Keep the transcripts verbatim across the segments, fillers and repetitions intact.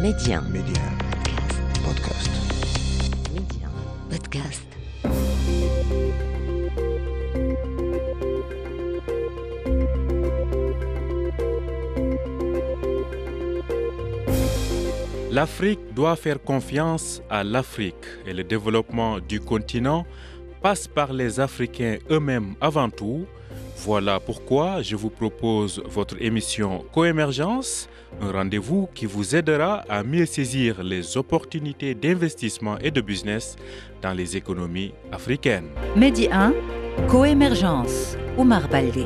Média. Média. Podcast. Média. Podcast. L'Afrique doit faire confiance à l'Afrique et le développement du continent passe par les Africains eux-mêmes avant tout. Voilà pourquoi je vous propose votre émission Coémergence, un rendez-vous qui vous aidera à mieux saisir les opportunités d'investissement et de business dans les économies africaines. Medi un, Coémergence, Oumar Baldé.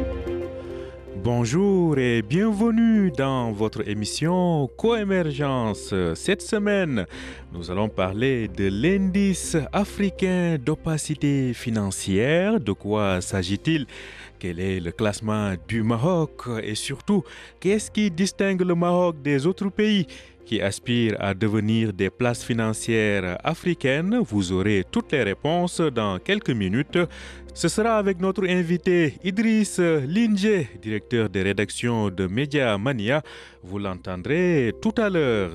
Bonjour et bienvenue dans votre émission Coémergence. Cette semaine, nous allons parler de l'indice africain d'opacité financière. De quoi s'agit-il ? Quel est le classement du Maroc? Et surtout, qu'est-ce qui distingue le Maroc des autres pays qui aspirent à devenir des places financières africaines? Vous aurez toutes les réponses dans quelques minutes. Ce sera avec notre invité Idriss Lingé, directeur des rédactions de Média Mania. Vous l'entendrez tout à l'heure.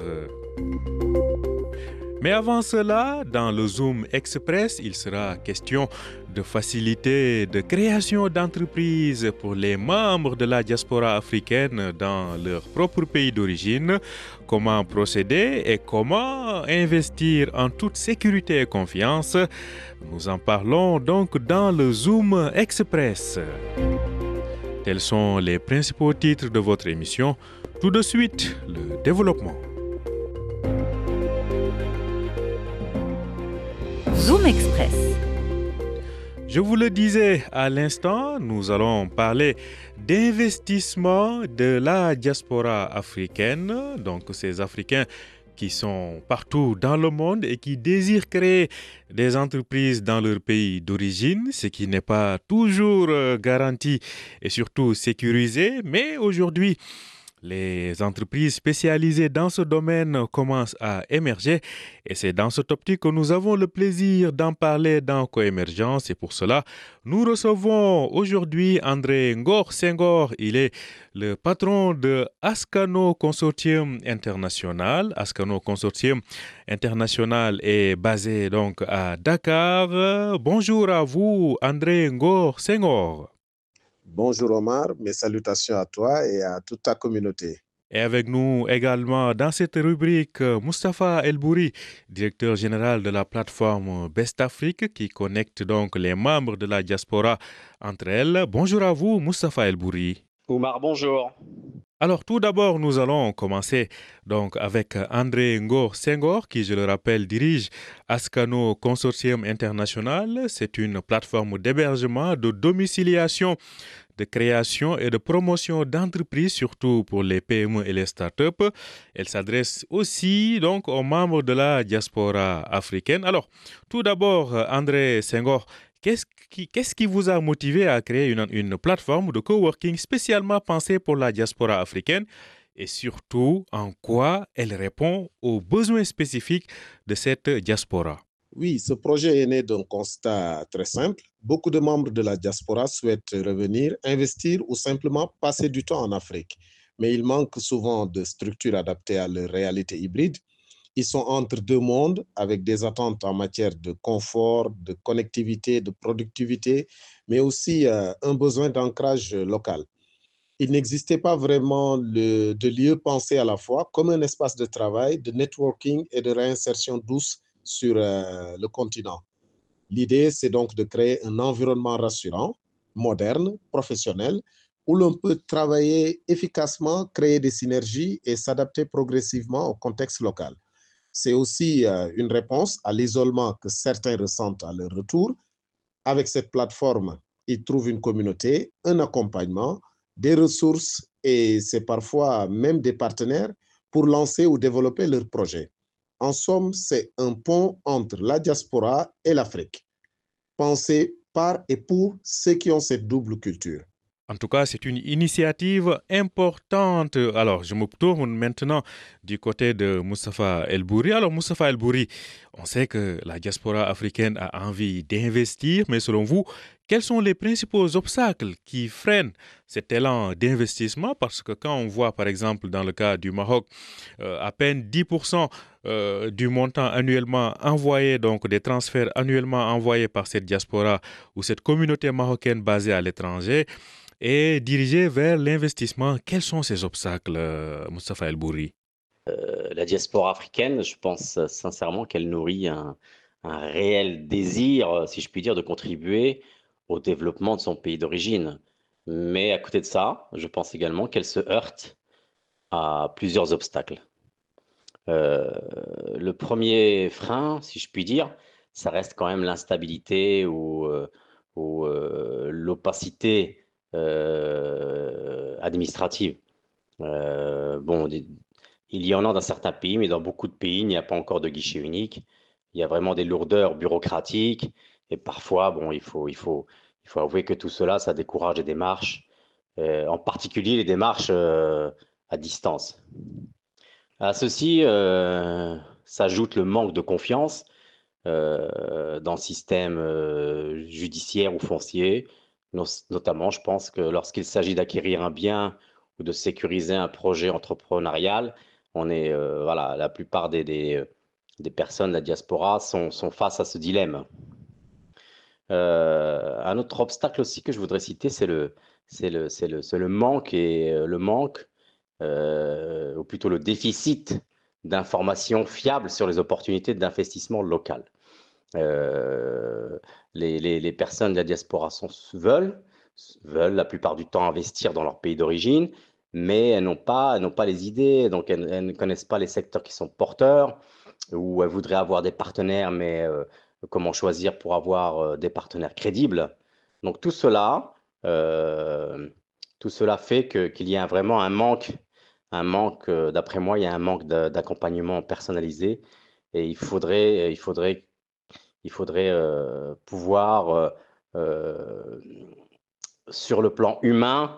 Mais avant cela, dans le Zoom Express, il sera question de faciliter de création d'entreprises pour les membres de la diaspora africaine dans leur propre pays d'origine. Comment procéder et comment investir en toute sécurité et confiance. Nous en parlons donc dans le Zoom Express. Tels sont les principaux titres de votre émission. Tout de suite, le développement. Zoom Express. Je vous le disais à l'instant, nous allons parler d'investissement de la diaspora africaine, donc ces Africains qui sont partout dans le monde et qui désirent créer des entreprises dans leur pays d'origine, ce qui n'est pas toujours garanti et surtout sécurisé, mais aujourd'hui, les entreprises spécialisées dans ce domaine commencent à émerger et c'est dans cette optique que nous avons le plaisir d'en parler dans Coémergence et pour cela, nous recevons aujourd'hui André Ngor Senghor. Il est le patron de Ascano Consortium International. Ascano Consortium International est basé donc à Dakar. Bonjour à vous, André Ngor Senghor. Bonjour Omar, mes salutations à toi et à toute ta communauté. Et avec nous également dans cette rubrique, Moustapha Elbouri, directeur général de la plateforme Best Afrique qui connecte donc les membres de la diaspora entre elles. Bonjour à vous, Moustapha Elbouri. Oumar, bonjour. Alors tout d'abord, nous allons commencer donc avec André Ngor Senghor qui, je le rappelle, dirige Ascano Consortium International. C'est une plateforme d'hébergement, de domiciliation, de création et de promotion d'entreprises, surtout pour les P M E et les startups. Elle s'adresse aussi donc aux membres de la diaspora africaine. Alors, tout d'abord, André Senghor, qu'est-ce qui, qu'est-ce qui vous a motivé à créer une, une plateforme de coworking spécialement pensée pour la diaspora africaine et surtout, en quoi elle répond aux besoins spécifiques de cette diaspora? Oui, ce projet est né d'un constat très simple. Beaucoup de membres de la diaspora souhaitent revenir, investir ou simplement passer du temps en Afrique. Mais il manque souvent de structures adaptées à leur réalité hybride. Ils sont entre deux mondes avec des attentes en matière de confort, de connectivité, de productivité, mais aussi euh, un besoin d'ancrage local. Il n'existait pas vraiment le, de lieu pensé à la fois comme un espace de travail, de networking et de réinsertion douce sur euh, le continent. L'idée, c'est donc de créer un environnement rassurant, moderne, professionnel, où l'on peut travailler efficacement, créer des synergies et s'adapter progressivement au contexte local. C'est aussi euh, une réponse à l'isolement que certains ressentent à leur retour. Avec cette plateforme, ils trouvent une communauté, un accompagnement, des ressources et c'est parfois même des partenaires pour lancer ou développer leurs projets. En somme, c'est un pont entre la diaspora et l'Afrique, pensé par et pour ceux qui ont cette double culture. En tout cas, c'est une initiative importante. Alors, je me tourne maintenant du côté de Moustapha Elbouri. Alors, Moustapha Elbouri, on sait que la diaspora africaine a envie d'investir, mais selon vous, quels sont les principaux obstacles qui freinent cet élan d'investissement? Parce que quand on voit, par exemple, dans le cas du Maroc, euh, à peine dix pour cent euh, du montant annuellement envoyé, donc des transferts annuellement envoyés par cette diaspora ou cette communauté marocaine basée à l'étranger, est dirigé vers l'investissement. Quels sont ces obstacles, euh, Moustapha El Bourri? Euh, la diaspora africaine, je pense euh, sincèrement qu'elle nourrit un, un réel désir, euh, si je puis dire, de contribuer au développement de son pays d'origine. Mais à côté de ça, je pense également qu'elle se heurte à plusieurs obstacles. Euh, le premier frein, si je puis dire, ça reste quand même l'instabilité ou, euh, ou euh, l'opacité euh, administrative. Euh, bon, des- il y en a dans certains pays, mais dans beaucoup de pays, il n'y a pas encore de guichet unique. Il y a vraiment des lourdeurs bureaucratiques. Et parfois, bon, il faut, il faut, il faut avouer que tout cela, ça décourage les démarches, euh, en particulier les démarches euh, à distance. À ceci euh, s'ajoute le manque de confiance euh, dans le système euh, judiciaire ou foncier. Nos- Notamment, je pense que lorsqu'il s'agit d'acquérir un bien ou de sécuriser un projet entrepreneurial, on est, euh, voilà, la plupart des, des, des personnes de la diaspora sont, sont face à ce dilemme. Euh, un autre obstacle aussi que je voudrais citer, c'est le, c'est le, c'est le, c'est le manque et euh, le manque, euh, ou plutôt le déficit d'informations fiables sur les opportunités d'investissement local. Euh, les, les, les personnes de la diaspora sont, veulent, veulent la plupart du temps investir dans leur pays d'origine, mais elles n'ont pas, elles n'ont pas les idées, donc elles, elles ne connaissent pas les secteurs qui sont porteurs, ou elles voudraient avoir des partenaires, mais euh, comment choisir pour avoir euh, des partenaires crédibles. Donc tout cela, euh, tout cela fait que, qu'il y a vraiment un manque, un manque, euh, d'après moi, il y a un manque de- d'accompagnement personnalisé, et il faudrait, il faudrait il faudrait euh, pouvoir, euh, euh, sur le plan humain,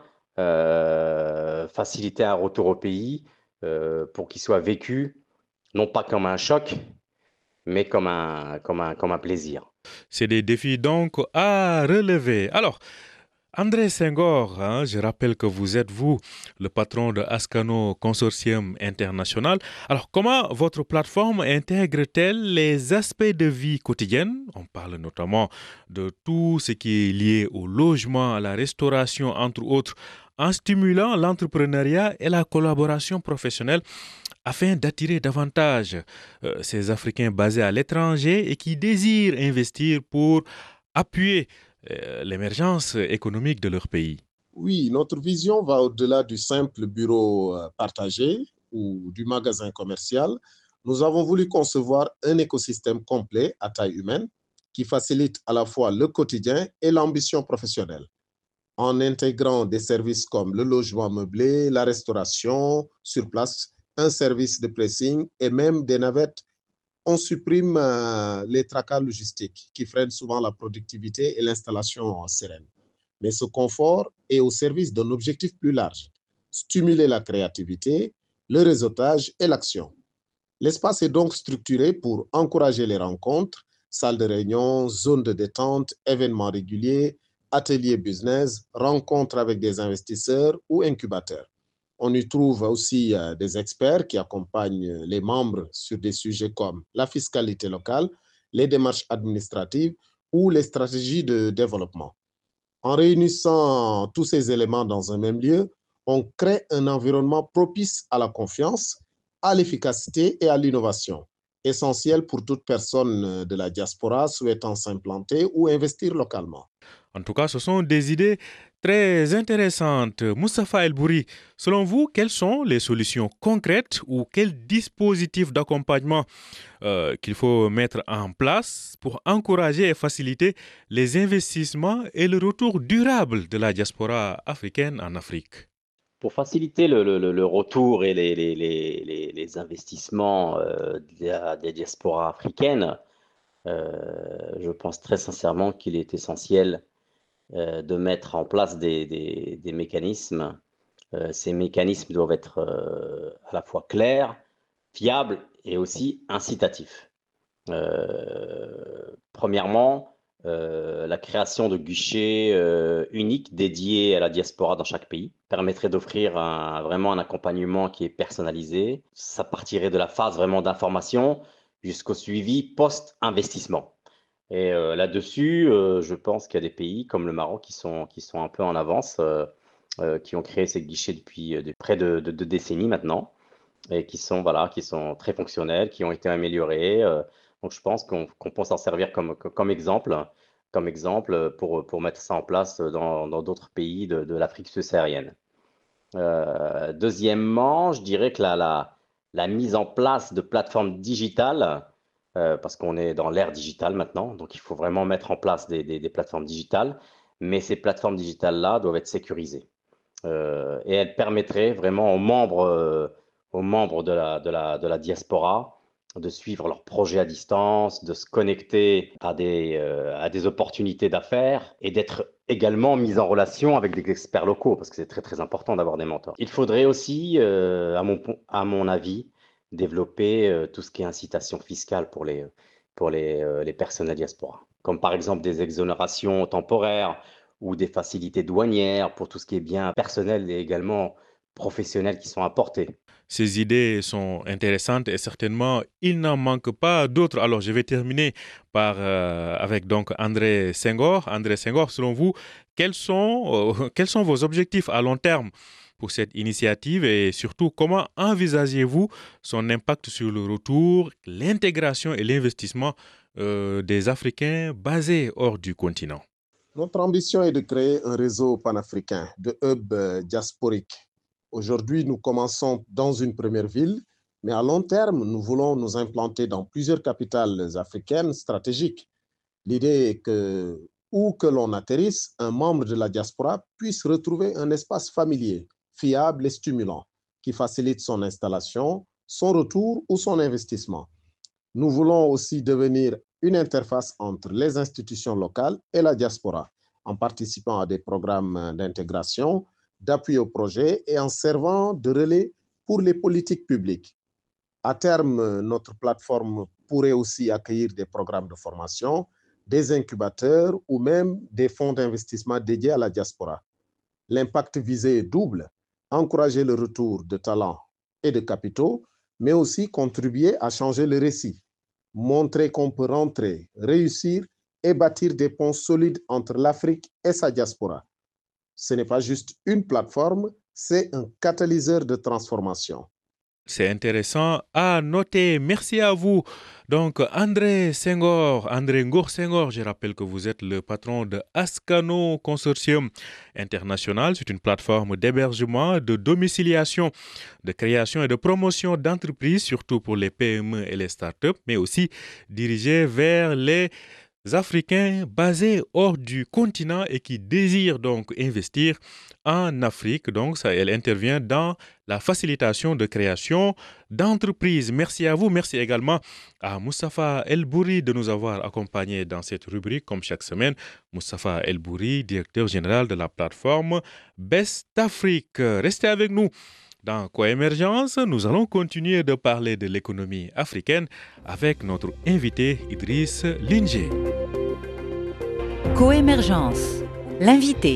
euh, faciliter un retour au pays euh, pour qu'il soit vécu, non pas comme un choc, mais comme un, comme un, comme un plaisir. C'est des défis donc à relever. Alors, André Senghor, hein, je rappelle que vous êtes, vous, le patron de Ascano Consortium International. Alors, comment votre plateforme intègre-t-elle les aspects de vie quotidienne? On parle notamment de tout ce qui est lié au logement, à la restauration, entre autres, en stimulant l'entrepreneuriat et la collaboration professionnelle afin d'attirer davantage euh, ces Africains basés à l'étranger et qui désirent investir pour appuyer euh, l'émergence économique de leur pays. Oui, notre vision va au-delà du simple bureau euh, partagé ou du magasin commercial. Nous avons voulu concevoir un écosystème complet à taille humaine qui facilite à la fois le quotidien et l'ambition professionnelle, en intégrant des services comme le logement meublé, la restauration sur place, un service de pressing et même des navettes. On supprime euh, les tracas logistiques qui freinent souvent la productivité et l'installation sereine. Mais ce confort est au service d'un objectif plus large, stimuler la créativité, le réseautage et l'action. L'espace est donc structuré pour encourager les rencontres, salles de réunion, zones de détente, événements réguliers, ateliers business, rencontres avec des investisseurs ou incubateurs. On y trouve aussi euh, des experts qui accompagnent les membres sur des sujets comme la fiscalité locale, les démarches administratives ou les stratégies de développement. En réunissant tous ces éléments dans un même lieu, on crée un environnement propice à la confiance, à l'efficacité et à l'innovation, essentiel pour toute personne de la diaspora souhaitant s'implanter ou investir localement. En tout cas, ce sont des idées très intéressantes. Moustapha El Bourri, selon vous, quelles sont les solutions concrètes ou quels dispositifs d'accompagnement euh, qu'il faut mettre en place pour encourager et faciliter les investissements et le retour durable de la diaspora africaine en Afrique? Pour faciliter le, le, le retour et les, les, les, les, les investissements euh, des, des diasporas africaines, euh, je pense très sincèrement qu'il est essentiel euh, de mettre en place des, des, des mécanismes. Euh, ces mécanismes doivent être euh, à la fois clairs, fiables et aussi incitatifs. Euh, premièrement, Euh, la création de guichets euh, uniques dédiés à la diaspora dans chaque pays permettrait d'offrir un, vraiment un accompagnement qui est personnalisé. Ça partirait de la phase vraiment d'information jusqu'au suivi post-investissement. Et euh, là-dessus, euh, je pense qu'il y a des pays comme le Maroc qui sont, qui sont un peu en avance, euh, euh, qui ont créé ces guichets depuis euh, de près de deux décennies maintenant, et qui sont, voilà, qui sont très fonctionnels, qui ont été améliorés. Euh, donc, je pense qu'on qu'on peut s'en servir comme, comme exemple, comme exemple pour, pour mettre ça en place dans dans d'autres pays de, de l'Afrique subsaharienne. Euh, deuxièmement, je dirais que la, la, la mise en place de plateformes digitales, euh, parce qu'on est dans l'ère digitale maintenant, donc il faut vraiment mettre en place des, des, des plateformes digitales, mais ces plateformes digitales-là doivent être sécurisées. Euh, et elles permettraient vraiment aux membres, euh, aux membres de la, de la, de la diaspora de suivre leurs projets à distance, de se connecter à des, euh, à des opportunités d'affaires et d'être également mis en relation avec des experts locaux, parce que c'est très très important d'avoir des mentors. Il faudrait aussi, euh, à, mon, à mon avis, développer euh, tout ce qui est incitation fiscale pour les, pour les, euh, les personnes à diaspora, comme par exemple des exonérations temporaires ou des facilités douanières pour tout ce qui est biens personnels et également professionnels qui sont importés. Ces idées sont intéressantes et certainement il n'en manque pas d'autres. Alors je vais terminer par euh, avec donc André Senghor. André Senghor, selon vous, quels sont euh, quels sont vos objectifs à long terme pour cette initiative et surtout comment envisagez-vous son impact sur le retour, l'intégration et l'investissement euh, des Africains basés hors du continent? Notre ambition est de créer un réseau panafricain de hubs euh, diasporiques. Aujourd'hui, nous commençons dans une première ville, mais à long terme, nous voulons nous implanter dans plusieurs capitales africaines stratégiques. L'idée est que, où que l'on atterrisse, un membre de la diaspora puisse retrouver un espace familier, fiable et stimulant, qui facilite son installation, son retour ou son investissement. Nous voulons aussi devenir une interface entre les institutions locales et la diaspora, en participant à des programmes d'intégration, d'appui au projet et en servant de relais pour les politiques publiques. À terme, notre plateforme pourrait aussi accueillir des programmes de formation, des incubateurs ou même des fonds d'investissement dédiés à la diaspora. L'impact visé est double, encourager le retour de talents et de capitaux, mais aussi contribuer à changer le récit, montrer qu'on peut rentrer, réussir et bâtir des ponts solides entre l'Afrique et sa diaspora. Ce n'est pas juste une plateforme, c'est un catalyseur de transformation. C'est intéressant à noter. Merci à vous. Donc, André Senghor, André Ngor Senghor, je rappelle que vous êtes le patron de Ascano Consortium International. C'est une plateforme d'hébergement, de domiciliation, de création et de promotion d'entreprises, surtout pour les P M E et les startups, mais aussi dirigée vers les Africains basés hors du continent et qui désirent donc investir en Afrique. Donc, ça, elle intervient dans la facilitation de création d'entreprises. Merci à vous. Merci également à Moustapha El-Bouri de nous avoir accompagnés dans cette rubrique comme chaque semaine. Moustapha El-Bouri, directeur général de la plateforme Best Afrique. Restez avec nous. Dans Coémergence, nous allons continuer de parler de l'économie africaine avec notre invité Idriss Linger. Coémergence, l'invité.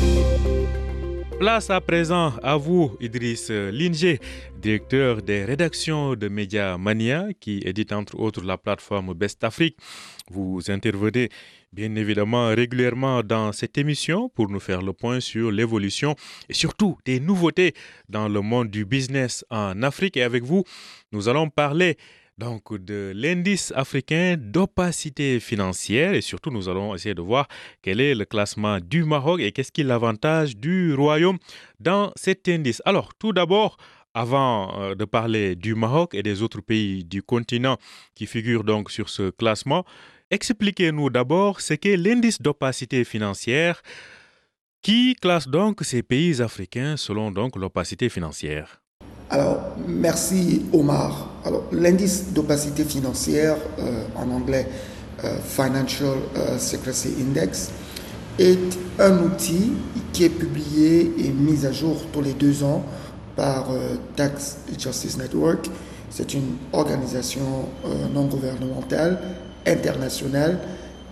Place à présent à vous, Idriss Linger, directeur des rédactions de Média Mania, qui édite entre autres la plateforme Best Afrique. Vous intervenez bien évidemment régulièrement dans cette émission pour nous faire le point sur l'évolution et surtout des nouveautés dans le monde du business en Afrique. Et avec vous, nous allons parler donc de l'indice africain d'opacité financière et surtout nous allons essayer de voir quel est le classement du Maroc et qu'est-ce qui est l'avantage du royaume dans cet indice. Alors tout d'abord, avant de parler du Maroc et des autres pays du continent qui figurent donc sur ce classement, expliquez-nous d'abord ce qu'est l'indice d'opacité financière qui classe donc ces pays africains selon donc l'opacité financière. Alors, merci Omar. Alors, l'indice d'opacité financière, euh, en anglais euh, Financial euh, Secrecy Index, est un outil qui est publié et mis à jour tous les deux ans par euh, Tax Justice Network. C'est une organisation euh, non gouvernementale internationale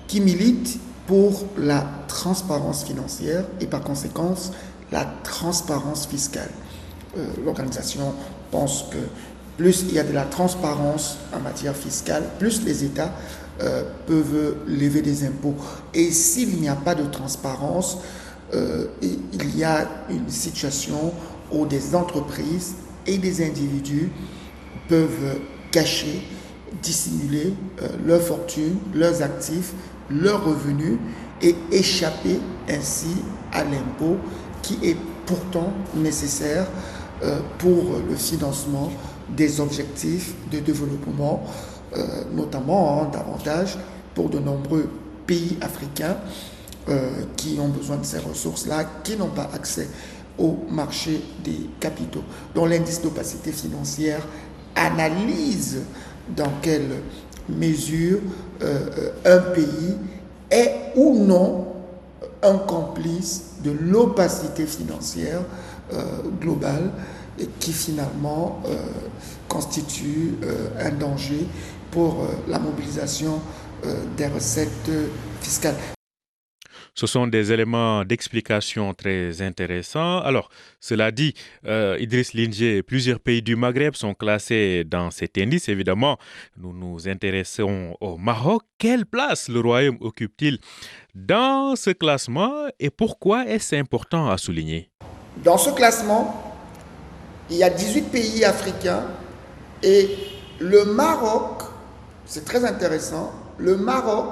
qui milite pour la transparence financière et par conséquent la transparence fiscale. Euh, L'organisation pense que plus il y a de la transparence en matière fiscale, plus les États euh, peuvent lever des impôts. Et s'il n'y a pas de transparence, euh, il y a une situation où des entreprises et des individus peuvent cacher, dissimuler euh, leurs fortunes, leurs actifs, leurs revenus et échapper ainsi à l'impôt qui est pourtant nécessaire euh, pour le financement des objectifs de développement, euh, notamment hein, davantage pour de nombreux pays africains euh, qui ont besoin de ces ressources-là, qui n'ont pas accès au marché des capitaux. Donc l'indice d'opacité financière analyse dans quelle mesure euh, un pays est ou non un complice de l'opacité financière euh, globale et qui finalement euh, constitue euh, un danger pour euh, la mobilisation euh, des recettes fiscales. Ce sont des éléments d'explication très intéressants. Alors, cela dit, euh, Idriss Lingé, plusieurs pays du Maghreb sont classés dans cet indice. Évidemment, nous nous intéressons au Maroc. Quelle place le Royaume occupe-t-il dans ce classement et pourquoi est-ce important à souligner? Dans ce classement, il y a dix-huit pays africains et le Maroc, c'est très intéressant, le Maroc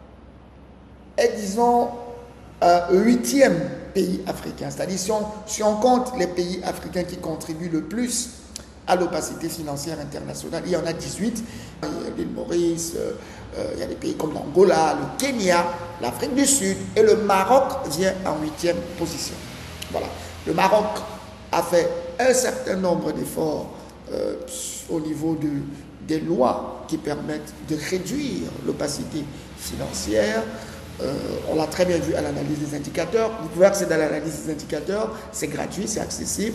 est, disons, un huitième pays africain. C'est-à-dire, si on, si on compte les pays africains qui contribuent le plus à l'opacité financière internationale, il y en a dix-huit. Il y a l'île Maurice, euh, il y a des pays comme l'Angola, le Kenya, l'Afrique du Sud, et le Maroc vient en huitième position. Voilà. Le Maroc a fait un certain nombre d'efforts euh, au niveau de, des lois qui permettent de réduire l'opacité financière. Euh, on l'a très bien vu à l'analyse des indicateurs. Vous pouvez accéder à l'analyse des indicateurs, c'est gratuit, c'est accessible.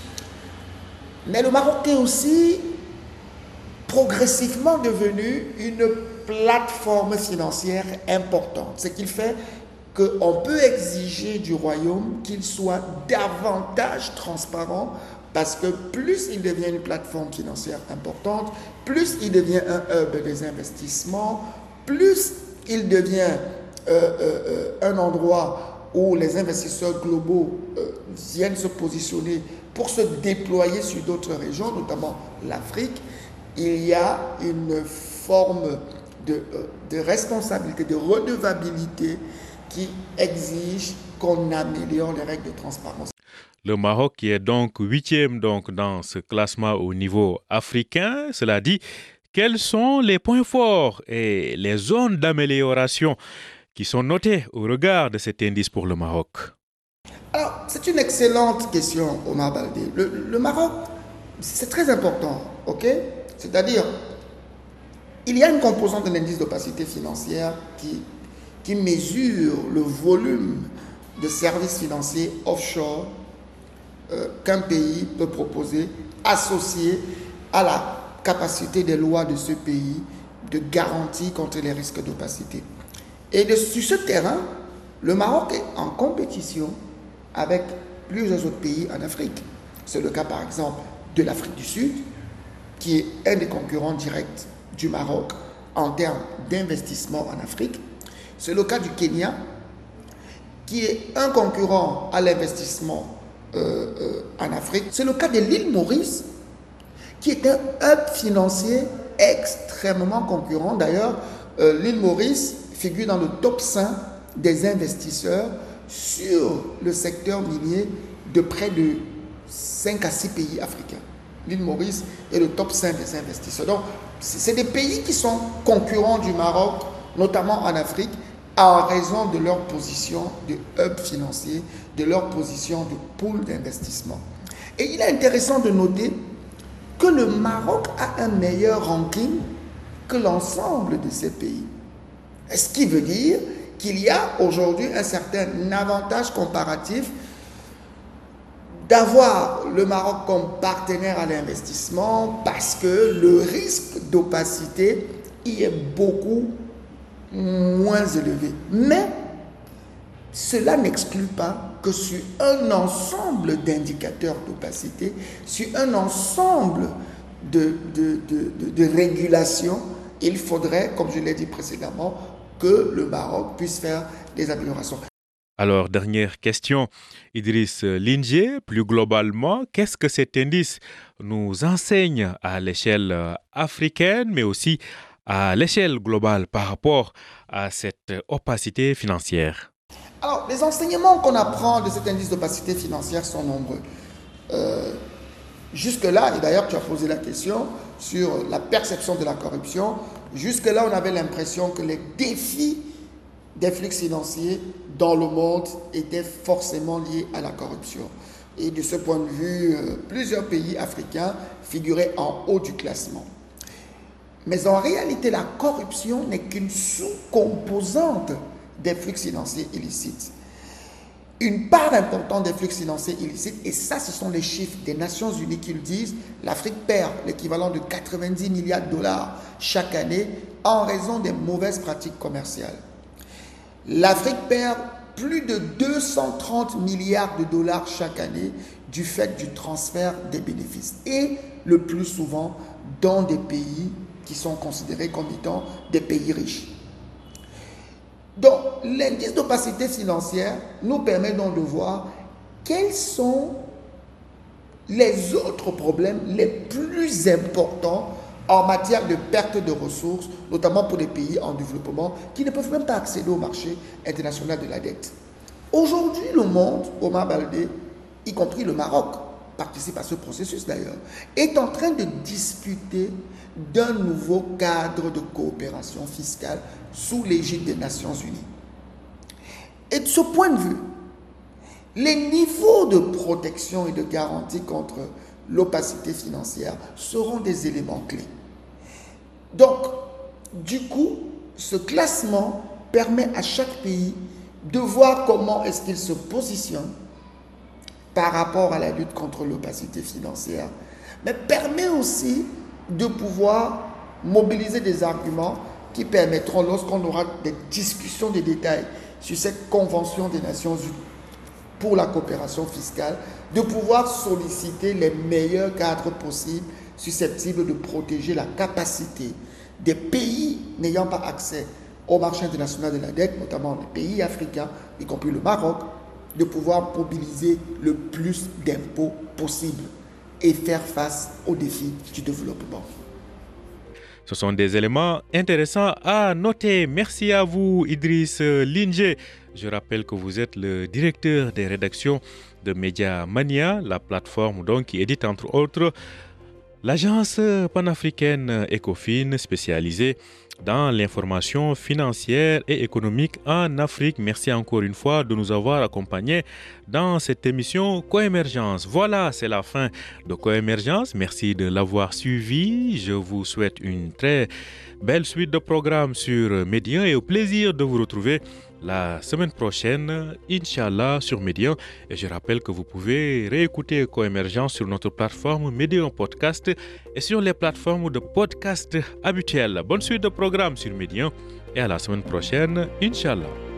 Mais le Maroc est aussi progressivement devenu une plateforme financière importante. Ce qui fait qu'on peut exiger du royaume qu'il soit davantage transparent parce que plus il devient une plateforme financière importante, plus il devient un hub des investissements, plus il devient euh, euh, un endroit où les investisseurs globaux euh, viennent se positionner pour se déployer sur d'autres régions, notamment l'Afrique. Il y a une forme de, de responsabilité, de redevabilité qui exige qu'on améliore les règles de transparence. Le Maroc qui est donc huitième donc, dans ce classement au niveau africain. Cela dit, quels sont les points forts et les zones d'amélioration qui sont notées au regard de cet indice pour le Maroc? Alors, c'est une excellente question, Omar Baldé. Le, le Maroc, c'est très important, ok? C'est-à-dire, il y a une composante de l'indice d'opacité financière qui, qui mesure le volume de services financiers offshore euh, qu'un pays peut proposer, associé à la capacité des lois de ce pays de garantie contre les risques d'opacité. Et de, sur ce terrain, le Maroc est en compétition avec plusieurs autres pays en Afrique. C'est le cas par exemple de l'Afrique du Sud, qui est un des concurrents directs du Maroc en termes d'investissement en Afrique. C'est le cas du Kenya, qui est un concurrent à l'investissement euh, euh, en Afrique. C'est le cas de l'île Maurice, qui est un hub financier extrêmement concurrent. D'ailleurs, euh, l'île Maurice figure dans le top cinq des investisseurs sur le secteur minier de près de cinq à six pays africains. L'île Maurice est le top cinq des investisseurs. Donc, c'est des pays qui sont concurrents du Maroc, notamment en Afrique, en raison de leur position de hub financier, de leur position de pool d'investissement. Et il est intéressant de noter que le Maroc a un meilleur ranking que l'ensemble de ces pays. Ce qui veut dire qu'il y a aujourd'hui un certain avantage comparatif d'avoir le Maroc comme partenaire à l'investissement parce que le risque d'opacité y est beaucoup moins élevé. Mais cela n'exclut pas que sur un ensemble d'indicateurs d'opacité, sur un ensemble de, de, de, de, de régulation, il faudrait, comme je l'ai dit précédemment, que le Maroc puisse faire des améliorations. Alors, dernière question, Idriss Lindié, plus globalement, qu'est-ce que cet indice nous enseigne à l'échelle africaine, mais aussi à l'échelle globale par rapport à cette opacité financière? Alors, les enseignements qu'on apprend de cet indice d'opacité financière sont nombreux. Euh, jusque-là, et d'ailleurs tu as posé la question sur la perception de la corruption, jusque-là on avait l'impression que les défis des flux financiers dans le monde étaient forcément liés à la corruption. Et de ce point de vue, euh, plusieurs pays africains figuraient en haut du classement. Mais en réalité, la corruption n'est qu'une sous-composante des flux financiers illicites. Une part importante des flux financiers illicites, et ça ce sont les chiffres des Nations Unies qui le disent, l'Afrique perd l'équivalent de quatre-vingt-dix milliards de dollars chaque année en raison des mauvaises pratiques commerciales. L'Afrique perd plus de deux cent trente milliards de dollars chaque année du fait du transfert des bénéfices, et le plus souvent dans des pays qui sont considérés comme étant des pays riches. Donc, l'indice d'opacité financière nous permet donc de voir quels sont les autres problèmes les plus importants en matière de perte de ressources, notamment pour les pays en développement qui ne peuvent même pas accéder au marché international de la dette. Aujourd'hui, le monde, Omar Baldé, y compris le Maroc, participe à ce processus d'ailleurs, est en train de discuter d'un nouveau cadre de coopération fiscale sous l'égide des Nations Unies. Et de ce point de vue, les niveaux de protection et de garantie contre l'opacité financière seront des éléments clés. Donc, du coup, ce classement permet à chaque pays de voir comment est-ce qu'il se positionne par rapport à la lutte contre l'opacité financière, mais permet aussi de pouvoir mobiliser des arguments qui permettront, lorsqu'on aura des discussions de détails sur cette convention des Nations Unies pour la coopération fiscale, de pouvoir solliciter les meilleurs cadres possibles susceptibles de protéger la capacité des pays n'ayant pas accès au marché international de la dette, notamment les pays africains, y compris le Maroc, de pouvoir mobiliser le plus d'impôts possible et faire face aux défis du développement. Ce sont des éléments intéressants à noter. Merci à vous, Idriss Lindié. Je rappelle que vous êtes le directeur des rédactions de Media Mania, la plateforme donc qui édite entre autres l'agence panafricaine Ecofin spécialisée dans l'information financière et économique en Afrique. Merci encore une fois de nous avoir accompagnés dans cette émission Coémergence. Voilà, c'est la fin de Coémergence. Merci de l'avoir suivi. Je vous souhaite une très belle suite de programmes sur Médian et au plaisir de vous retrouver la semaine prochaine, Inch'Allah, sur Médian. Et je rappelle que vous pouvez réécouter Coémergence sur notre plateforme Médian Podcast et sur les plateformes de podcast habituelles. Bonne suite de programmes sur Médian et à la semaine prochaine, Inch'Allah.